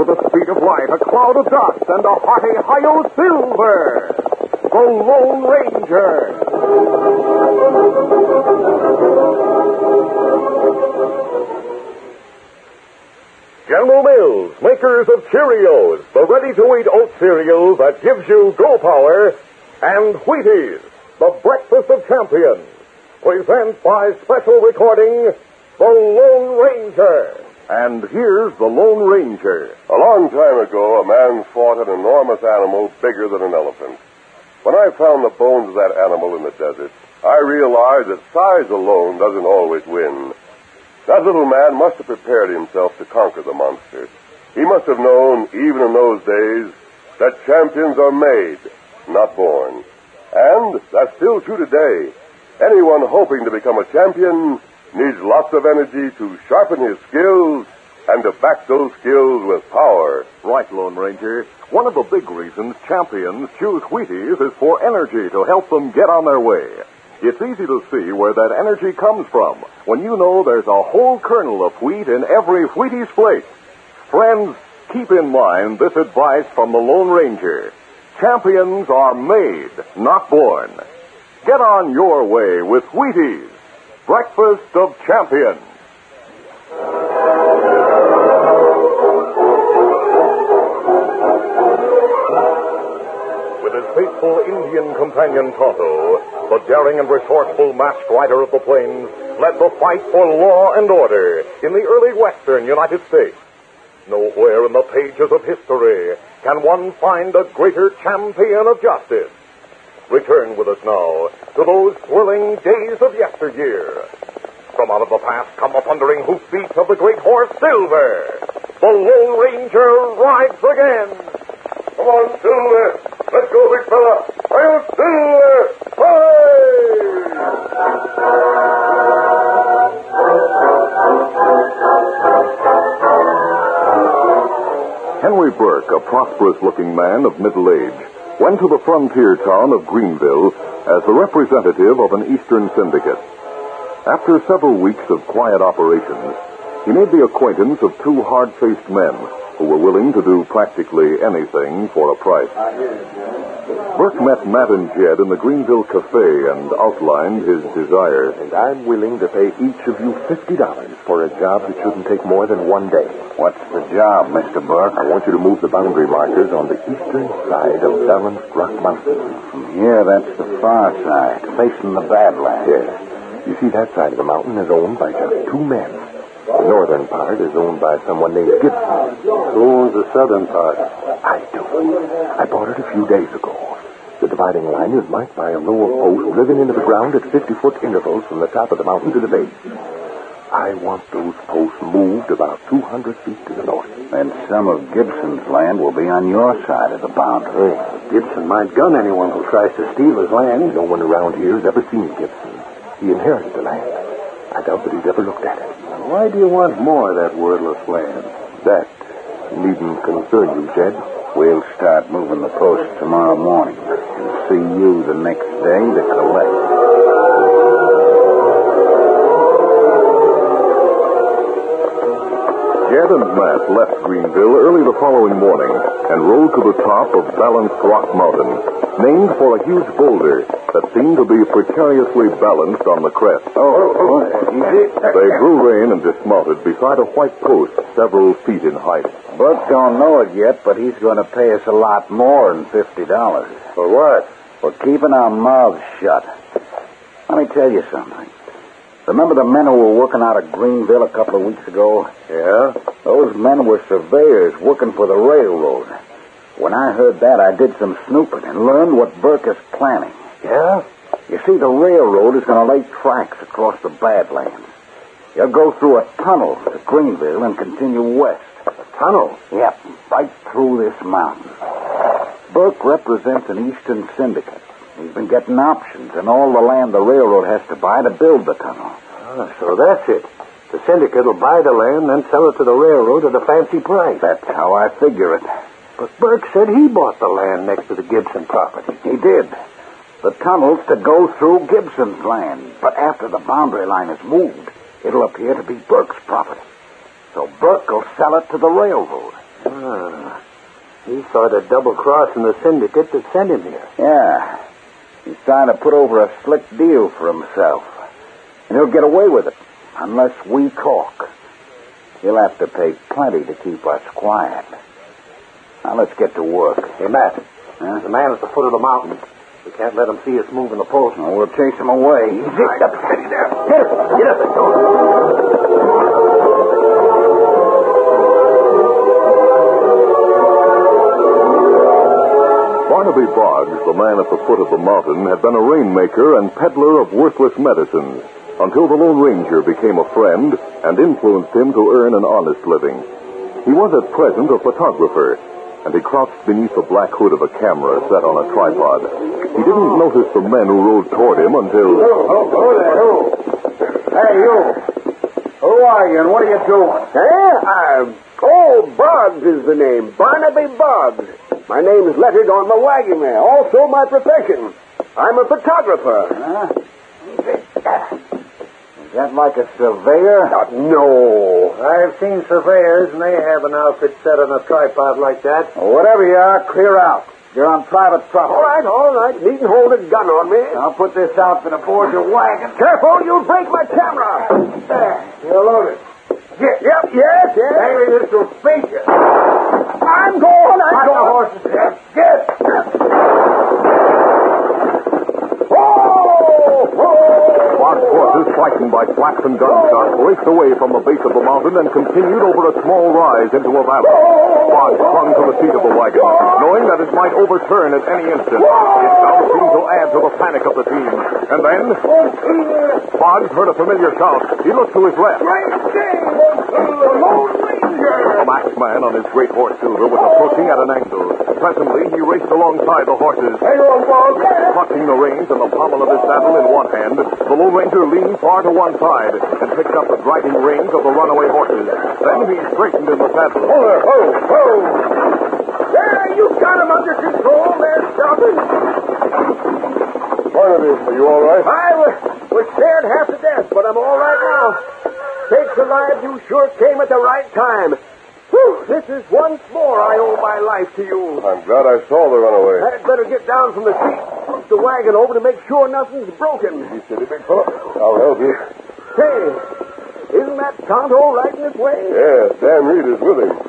with the speed of light, a cloud of dust, and a hearty Hi-Yo Silver, the Lone Ranger. General Mills, makers of Cheerios, the ready-to-eat oat cereal that gives you go power, and Wheaties, the breakfast of champions, present by special recording, The Lone Ranger. And here's The Lone Ranger. A long time ago, a man fought an enormous animal bigger than an elephant. When I found the bones of that animal in the desert, I realized that size alone doesn't always win. That little man must have prepared himself to conquer the monster. He must have known, even in those days, that champions are made, not born. And that's still true today. Anyone hoping to become a champion needs lots of energy to sharpen his skills and to back those skills with power. Right, Lone Ranger. One of the big reasons champions choose Wheaties is for energy to help them get on their way. It's easy to see where that energy comes from when you know there's a whole kernel of wheat in every Wheaties flake. Friends, keep in mind this advice from the Lone Ranger. Champions are made, not born. Get on your way with Wheaties, breakfast of champions. With his faithful Indian companion Tonto, the daring and resourceful masked rider of the plains led the fight for law and order in the early western United States. Nowhere in the pages of history can one find a greater champion of justice. Return with us now to those thrilling days of yesteryear. From out of the past come the thundering hoofbeats of the great horse Silver. The Lone Ranger rides again. Come on, Silver. Let's go, big fella. Hi-yo, Silver! Henry Burke, a prosperous-looking man of middle age, went to the frontier town of Greenville as the representative of an Eastern syndicate. After several weeks of quiet operations, he made the acquaintance of two hard-faced men who were willing to do practically anything for a price. Burke met Matt and Jed in the Greenville Cafe and outlined his desires. And I'm willing to pay each of you $50 for a job that shouldn't take more than one day. What's the job, Mr. Burke? I want you to move the boundary markers on the eastern side of Balanced Rock Mountain. From here, that's the far side, facing the Badlands. Yes. You see, that side of the mountain is owned by just two men. The northern part is owned by someone named Gibson. Who owns the southern part? I do. I bought it a few days ago. The dividing line is marked by a row of posts driven into the ground at 50-foot intervals from the top of the mountain to the base. I want those posts moved about 200 feet to the north. And some of Gibson's land will be on your side of the boundary. Gibson might gun anyone who tries to steal his land. No one around here has ever seen Gibson. He inherited the land. I doubt that he's ever looked at it. Why do you want more of that wordless land? That needn't concern you, Jed. We'll start moving the posts tomorrow morning and see you the next day to collect. Jed and Matt left Greenville early the following morning and rode to the top of Balanced Rock Mountain, named for a huge boulder that seemed to be precariously balanced on the crest. Easy. They drew rein and dismounted beside a white post several feet in height. Burke don't know it yet, but he's going to pay us a lot more than $50. For what? For keeping our mouths shut. Let me tell you something. Remember the men who were working out of Greenville a couple of weeks ago? Yeah? Those men were surveyors working for the railroad. When I heard that, I did some snooping and learned what Burke is planning. Yeah? You see, the railroad is going to lay tracks across the Badlands. You'll go through a tunnel to Greenville and continue west. A tunnel? Yep, right through this mountain. Burke represents an Eastern syndicate. He's been getting options and all the land the railroad has to buy to build the tunnel. So that's it. The syndicate will buy the land, then sell it to the railroad at a fancy price. That's how I figure it. But Burke said he bought the land next to the Gibson property. He did. The tunnel's to go through Gibson's land, but after the boundary line is moved, it'll appear to be Burke's property. So Burke will sell it to the railroad. He's sort of double-crossing the syndicate that sent him here. Yeah. He's trying to put over a slick deal for himself. And he'll get away with it, unless we talk. He'll have to pay plenty to keep us quiet. Now, let's get to work. Hey, Matt. Huh? The man at the foot of the mountain. We can't let him see us moving the post. Well, we'll chase him away. Easy. Right up, steady there. Get up and go. Barnaby Boggs, the man at the foot of the mountain, had been a rainmaker and peddler of worthless medicines until the Lone Ranger became a friend and influenced him to earn an honest living. He was at present a photographer, and he crouched beneath the black hood of a camera set on a tripod. He didn't notice the men who rode toward him until... Oh there, who? Hey, you. Who are you and what are you doing? Boggs is the name. Barnaby Boggs. My name is lettered on my wagon there. Also my profession. I'm a photographer. Is that like a surveyor? No. I've seen surveyors, and they have an outfit set on a tripod like that. Well, whatever you are, clear out. You're on private property. All right. Needn't hold a gun on me. I'll put this outfit aboard your wagon. Careful, you'll break my camera. There, you're loaded. Yes. Maybe this will speak you. I'm going. Watch the horses. Get. Boggs' horses, frightened by flaps and gunshots, raced away from the base of the mountain and continued over a small rise into a valley. Boggs clung to the seat of the wagon, knowing that it might overturn at any instant. It sound seemed to add to the panic of the team. And then, Boggs heard a familiar shout. He looked to his left. The Lone Ranger! The masked man on his great horse Silver was approaching at an angle. Presently, he raced alongside the horses. Hang on, Boggs. Clutching the reins and the pommel of his saddle in one hand, the Lone Ranger leaned far to one side and picked up the driving reins of the runaway horses. Then he straightened in the saddle. Ho! There, you got him under control. They're stopping. Barnaby, are you all right? I was scared half to death, but I'm all right now. Sakes alive, you sure came at the right time. Whew, this is once more I owe my life to you. I'm glad I saw the runaway. I'd better get down from the seat, push the wagon over to make sure nothing's broken. You steady, big fellow. I'll help you. Hey, isn't that Tonto riding this way? Yeah, Dan Reed is with him.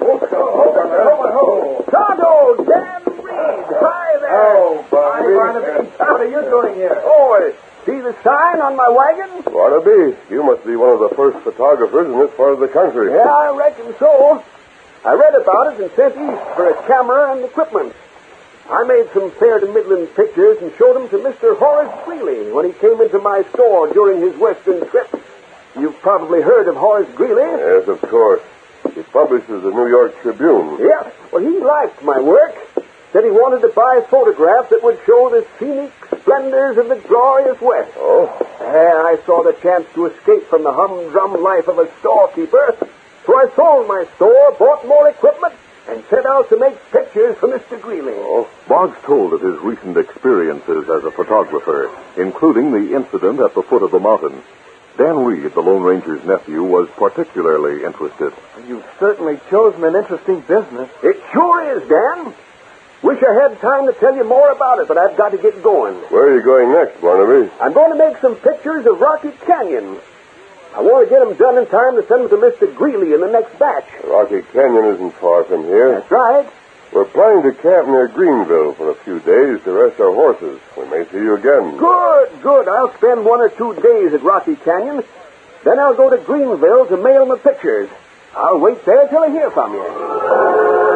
Tonto, Dan Reed. Hi there. Oh, Barnaby. What are you doing here? Oh, see the sign on my wagon? Barnaby, you must be one of the first photographers in this part of the country. Yeah, I reckon so. I read about it and sent east for a camera and equipment. I made some fair to middling pictures and showed them to Mr. Horace Greeley when he came into my store during his western trip. You've probably heard of Horace Greeley. Yes, of course. He publishes the New York Tribune. Yeah, well, he liked my work. Said he wanted to buy photographs that would show the scenic splendors of the glorious West. Oh? Yeah, I saw the chance to escape from the humdrum life of a storekeeper. So I sold my store, bought more equipment, and set out to make pictures for Mr. Greeley. Oh. Boggs told of his recent experiences as a photographer, including the incident at the foot of the mountain. Dan Reed, the Lone Ranger's nephew, was particularly interested. You've certainly chosen an interesting business. It sure is, Dan. Wish I had time to tell you more about it, but I've got to get going. Where are you going next, Barnaby? I'm going to make some pictures of Rocky Canyon. I want to get them done in time to send them to Mr. Greeley in the next batch. Rocky Canyon isn't far from here. That's right. We're planning to camp near Greenville for a few days to rest our horses. We may see you again. Good. I'll spend 1 or 2 days at Rocky Canyon. Then I'll go to Greenville to mail my pictures. I'll wait there till I hear from you.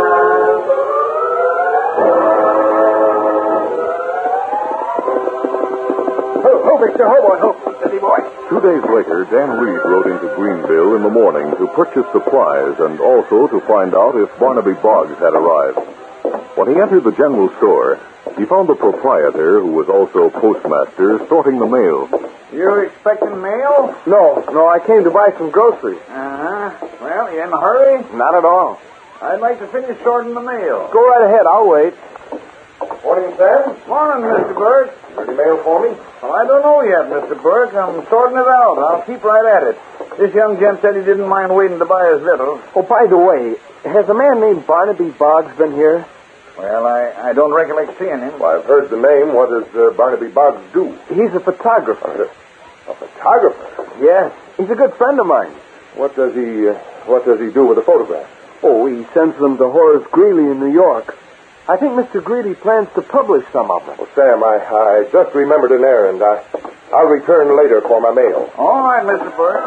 Mr. Hobo, steady boy. 2 days later, Dan Reed rode into Greenville in the morning to purchase supplies and also to find out if Barnaby Boggs had arrived. When he entered the general store, he found the proprietor, who was also postmaster, sorting the mail. You expecting mail? No, I came to buy some groceries. Well, you in a hurry? Not at all. I'd like to finish sorting the mail. Go right ahead, I'll wait. Morning, Sam. Morning, Mr. Burke. Ready mail for me? Well, I don't know yet, Mr. Burke. I'm sorting it out. I'll keep right at it. This young gent said he didn't mind waiting to buy his victuals. Oh, by the way, has a man named Barnaby Boggs been here? Well, I don't recollect seeing him. Well, I've heard the name. What does Barnaby Boggs do? He's a photographer. A photographer? Yes, he's a good friend of mine. What does he do with the photographs? Oh, he sends them to Horace Greeley in New York. I think Mr. Greeley plans to publish some of them. Well, Sam, I just remembered an errand. I'll return later for my mail. All right, Mr. Burke.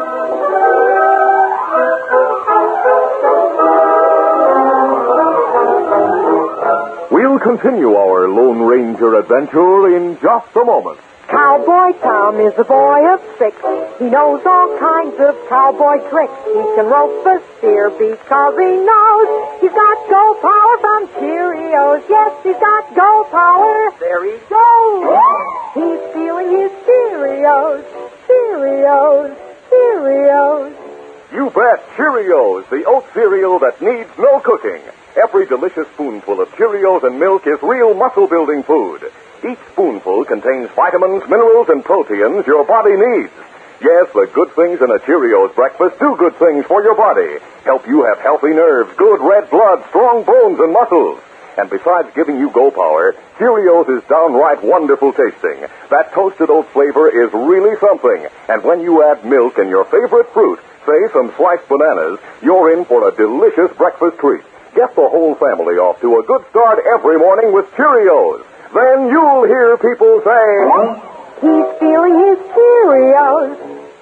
We'll continue our Lone Ranger adventure in just a moment. Cowboy Tom is a boy of 6. He knows all kinds of cowboy tricks. He can rope a steer because he knows he's got go power from Cheerios. Yes, he's got go power. There he goes. He's stealing his Cheerios. Cheerios. Cheerios. You bet, Cheerios, the oat cereal that needs no cooking. Every delicious spoonful of Cheerios and milk is real muscle-building food. Each spoonful contains vitamins, minerals, and proteins your body needs. Yes, the good things in a Cheerios breakfast do good things for your body. Help you have healthy nerves, good red blood, strong bones, and muscles. And besides giving you go power, Cheerios is downright wonderful tasting. That toasted oat flavor is really something. And when you add milk and your favorite fruit, say some sliced bananas, you're in for a delicious breakfast treat. Get the whole family off to a good start every morning with Cheerios. Then you'll hear people say, he's stealing his Cheerios.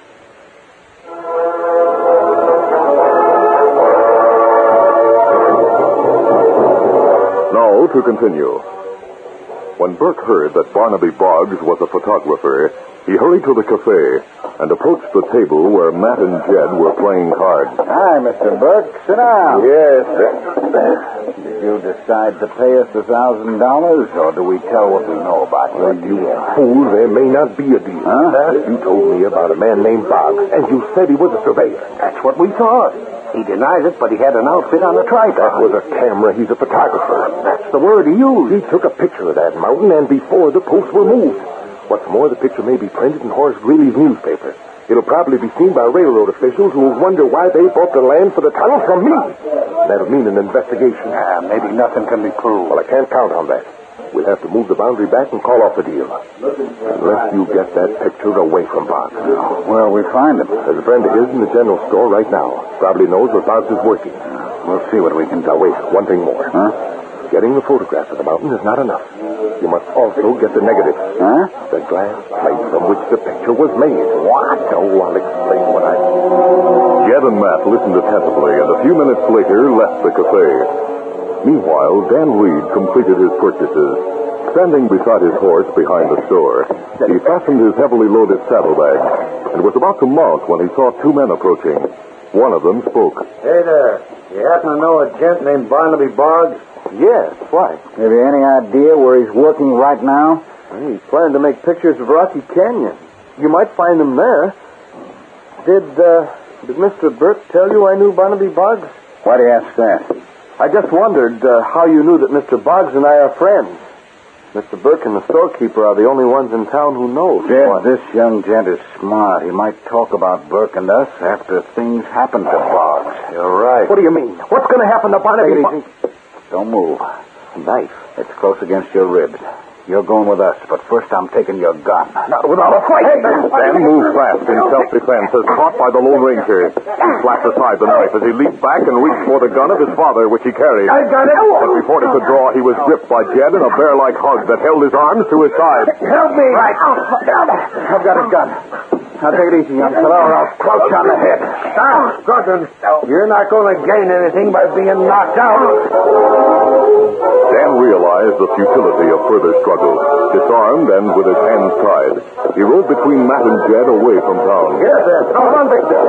Now to continue. When Burke heard that Barnaby Boggs was a photographer, he hurried to the cafe and approached the table where Matt and Jed were playing cards. Hi, Mr. Burke. Sit down. Yes. Did you decide to pay us $1,000, or do we tell what we know about your You deal? fool, there may not be a deal. Huh? You told me about a man named Boggs, and you said he was a surveyor. That's what we thought. He denies it, but he had an outfit on a tripod. That was a camera. He's a photographer. That's the word he used. He took a picture of that mountain, and before the posts were moved. What's more, the picture may be printed in Horace Greeley's newspaper. It'll probably be seen by railroad officials who will wonder why they bought the land for the tunnel from me. That'll mean an investigation. Maybe nothing can be proved. Well, I can't count on that. We'll have to move the boundary back and call off the deal. Unless you get that picture away from Boggs. Where'll we find him? There's a friend of his in the general store right now. Probably knows where Boggs is working. We'll see what we can do. Now, wait. One thing more. Huh? Getting the photograph of the mountain is not enough. You must also get the negative. Huh? The glass plate from which the picture was made. What? Oh, I'll explain what I... Jed and Matt listened attentively, and a few minutes later left the cafe. Meanwhile, Dan Reed completed his purchases. Standing beside his horse behind the store, he fastened his heavily loaded saddlebag and was about to mount when he saw two men approaching. One of them spoke. Hey there. You happen to know a gent named Barnaby Boggs? Yes, why? Have you any idea where he's working right now? He's planning to make pictures of Rocky Canyon. You might find him there. Did Mr. Burke tell you I knew Barnaby Boggs? Why do you ask that? I just wondered how you knew that Mr. Boggs and I are friends. Mr. Burke and the storekeeper are the only ones in town who know. Jed, this young gent is smart. He might talk about Burke and us after things happen to Boggs. You're right. What do you mean? What's going to happen to Barnaby Boggs? Don't move. Knife. It's close against your ribs. You're going with us, but first I'm taking your gun. Not without a fight. Dan moved fast in self-defense as caught by the Lone Ranger. He slapped aside the knife as he leaped back and reached for the gun of his father, which he carried. I got it. But before he could draw, he was gripped by Jed in a bear-like hug that held his arms to his side. Help me. Right. I've got his gun. Now take it easy, young fellow, or I'll crouch on the head. Stop, Gordon. You're not going to gain anything by being knocked out. Dan realized the futility of further struggle. Disarmed and with his hands tied, he rode between Matt and Jed away from town. Yes, sir. Come on, Victor.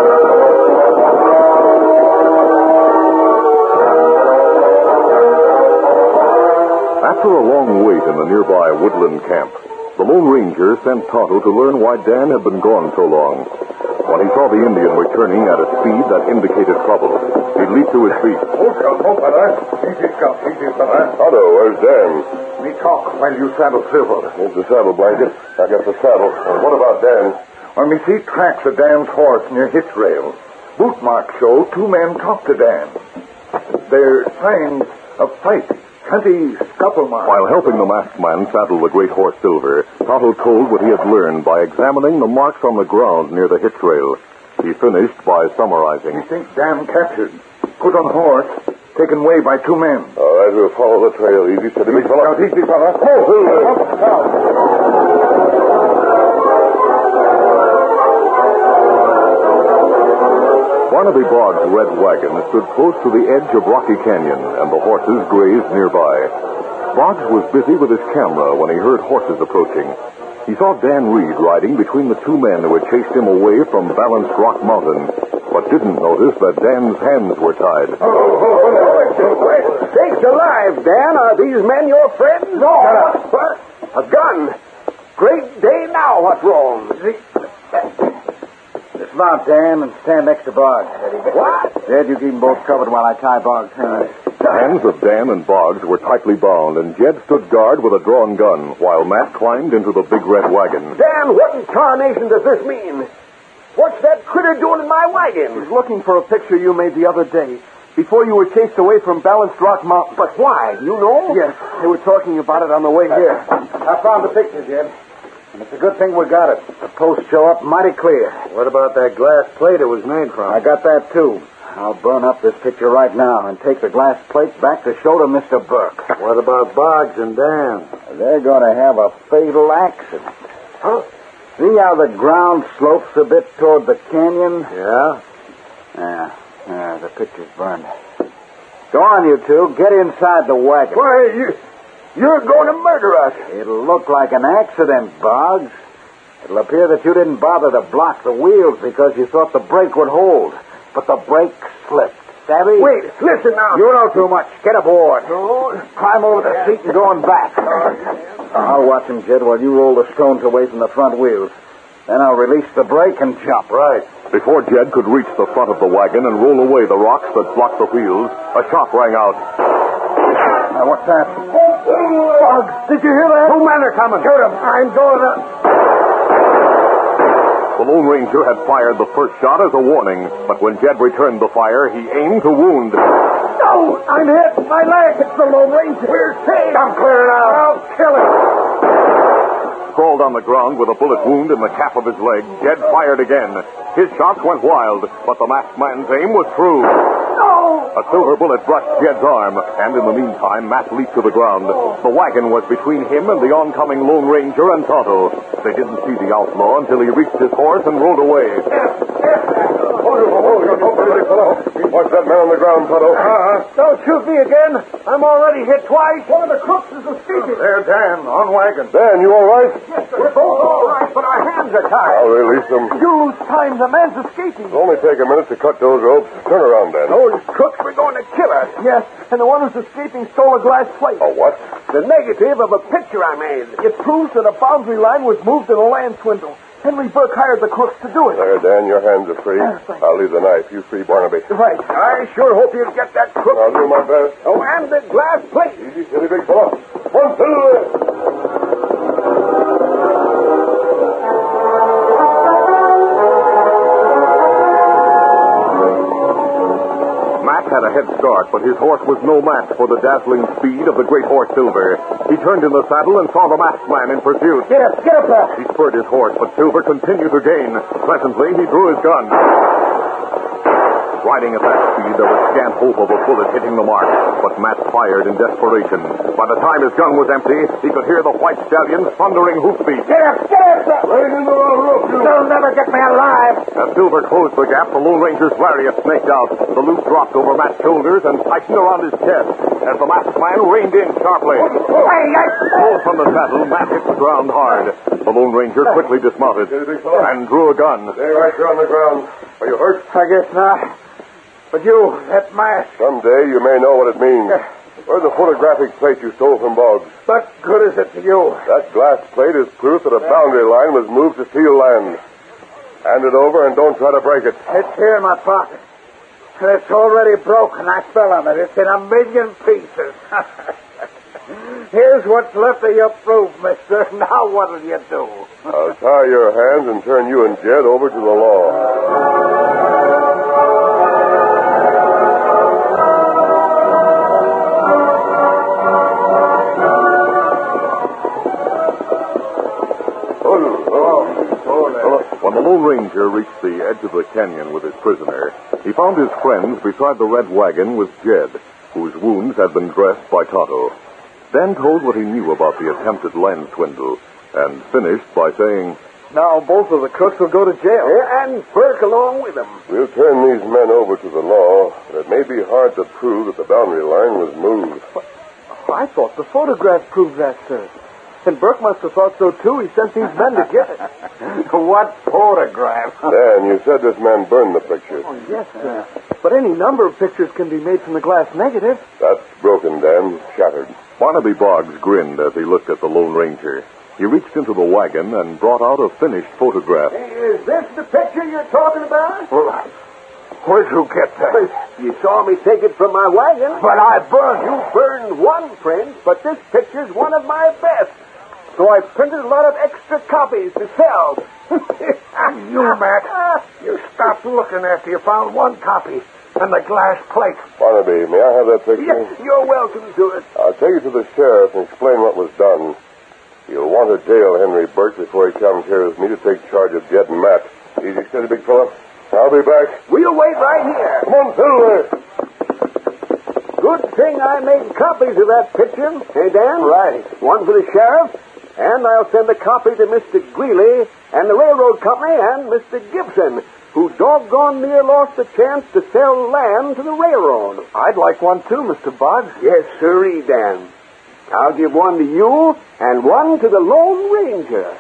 After a long wait in the nearby woodland camp, the Lone Ranger sent Tonto to learn why Dan had been gone so long. When he saw the Indian returning at a speed that indicated trouble, he leaped to his feet. Hold, fella. Easy, Scout. Easy, fella. Tonto, where's Dan? Me talk while you saddle Silver. Here's the saddle blanket. I got the saddle. And what about Dan? When we see tracks of Dan's horse near hitch rails, boot marks show two men talk to Dan. They're signs of fight. Plenty scuffle marks. While helping the masked man saddle the great horse Silver, Tonto told what he had learned by examining the marks on the ground near the hitch rail. He finished by summarizing. He thinks Dan captured, put on horse, taken away by two men. All right, we'll follow the trail. Easy, steady, big fella. Easy, fella. Barnaby Boggs' red wagon stood close to the edge of Rocky Canyon, and the horses grazed nearby. Boggs was busy with his camera when he heard horses approaching. He saw Dan Reed riding between the two men who had chased him away from Balanced Rock Mountain, but didn't notice that Dan's hands were tied. Sakes alive, Dan. Are these men your friends? No. What? A gun. Great day now. What's wrong? Dismount, Dan, and stand next to Boggs. What? Jed, you keep them both covered while I tie Boggs' hands. The hands of Dan and Boggs were tightly bound, and Jed stood guard with a drawn gun, while Matt climbed into the big red wagon. Dan, what in tarnation does this mean? What's that critter doing in my wagon? He's looking for a picture you made the other day, before you were chased away from Balanced Rock Mountain. But why? You know? Yes, they were talking about it on the way here. I found the picture, Jed. And it's a good thing we got it. The posts show up mighty clear. What about that glass plate it was made from? I got that, too. I'll burn up this picture right now and take the glass plate back to show to Mr. Burke. What about Boggs and Dan? They're going to have a fatal accident. Huh? See how the ground slopes a bit toward the canyon? Yeah? Yeah, the picture's burned. Go on, you two. Get inside the wagon. Why, you're going to murder us. It'll look like an accident, Boggs. It'll appear that you didn't bother to block the wheels because you thought the brake would hold. But the brake slipped. Savvy? Wait, listen now. You know too much. Get aboard. No. Climb over the seat and go on back. I'll watch him, Jed, while you roll the stones away from the front wheels. Then I'll release the brake and jump. Right. Before Jed could reach the front of the wagon and roll away the rocks that blocked the wheels, a shot rang out. Now, what's that? Boggs, did you hear that? 2 men are coming. Shoot them. I'm going to... The Lone Ranger had fired the first shot as a warning, but when Jed returned the fire, he aimed to wound. No, I'm hit. My leg. It's the Lone Ranger. We're saved. I'm clearing out. I'll kill him. Sprawled on the ground with a bullet wound in the calf of his leg, Jed fired again. His shots went wild, but the masked man's aim was true. No! A silver bullet brushed Jed's arm, and in the meantime, Matt leaped to the ground. The wagon was between him and the oncoming Lone Ranger and Tonto. They didn't see the outlaw until he reached his horse and rode away. Watch that man on the ground, Tonto. Don't shoot me again. I'm already hit twice. One of the crooks is escaping. There, Dan, on wagon. Dan, you all right? Yes, we're both all right, but our hands are tied. I'll release them. You lose time. The man's escaping. It'll only take a minute to cut those ropes. Turn around, Dan. Those crooks were going to kill us. Yes, and the one who's escaping stole a glass plate. A what? The negative of a picture I made. It proves that a boundary line was moved in a land swindle. Henry Burke hired the crooks to do it. There, Dan, your hands are free. Thanks. I'll leave the knife. You free Barnaby. Right. I sure hope you'll get that crook. I'll do my best. Oh, and the glass plate. Easy, steady, big fella. 1, 2. Matt had a head start, but his horse was no match for the dazzling speed of the great horse Silver. He turned in the saddle and saw the masked man in pursuit. Get up there. He spurred his horse, but Silver continued to gain. Presently, he drew his gun. Riding at that speed, there was scant hope of a bullet hitting the mark, but Matt fired in desperation. By the time his gun was empty, he could hear the white stallion's thundering hoofbeats. Get up. Right into the rope, you. You'll never get me alive. As Silver closed the gap, the Lone Ranger's lariat snaked out. The loop dropped over Matt's shoulders and tightened around his chest as the masked man reined in sharply. Pulled from the saddle, Matt hit the ground hard. The Lone Ranger quickly dismounted and drew a gun. Stay right there on the ground. Are you hurt? I guess not. But you, that mask. Someday you may know what it means. Where's the photographic plate you stole from Boggs? What good is it to you? That glass plate is proof that a boundary line was moved to steal land. Hand it over and don't try to break it. It's here in my pocket. It's already broken. I fell on it. It's in a million pieces. Here's what's left of your proof, mister. Now what'll you do? I'll tie your hands and turn you and Jed over to the law. the edge of the canyon with his prisoner, he found his friends beside the red wagon with Jed, whose wounds had been dressed by Tonto. Dan told what he knew about the attempted land swindle, and finished by saying, Now both of the crooks will go to jail. And Burke along with them. We'll turn these men over to the law, but it may be hard to prove that the boundary line was moved. I thought the photograph proved that, sir. And Burke must have thought so, too. He sent these men to get it. What photograph? Dan, you said this man burned the pictures. Oh, yes, sir. But any number of pictures can be made from the glass negative. That's broken, Dan. Shattered. Barnaby Boggs grinned as he looked at the Lone Ranger. He reached into the wagon and brought out a finished photograph. Is this the picture you're talking about? Well, where'd you get that? You saw me take it from my wagon. But I burned. You burned one print, but this picture's one of my best. So I printed a lot of extra copies to sell. You, Matt, you stopped looking after you found one copy and the glass plate. Barnaby, may I have that picture? Yes, you're welcome to it. I'll take it to the sheriff and explain what was done. You'll want to jail Henry Burke before he comes here with me to take charge of Jed and Matt. Easy, steady, big fella. I'll be back. We'll wait right here. Come on, Silver. Good thing I made copies of that picture. Hey, Dan? Right. One for the sheriff, and I'll send a copy to Mr. Greeley and the railroad company and Mr. Gibson, who doggone near lost the chance to sell land to the railroad. I'd like one, too, Mr. Boggs. Yes, sirree, Dan. I'll give one to you and one to the Lone Ranger.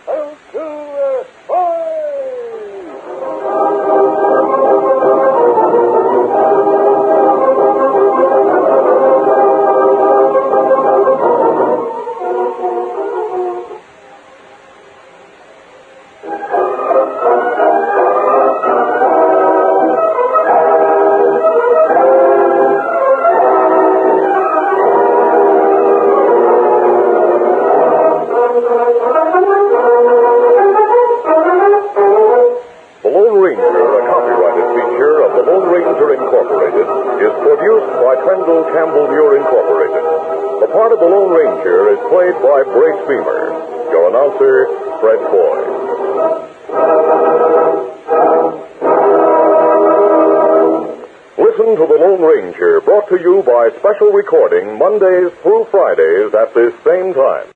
The part of the Lone Ranger is played by Brace Beamer. Your announcer, Fred Foy. Listen to the Lone Ranger, brought to you by special recording Mondays through Fridays at this same time.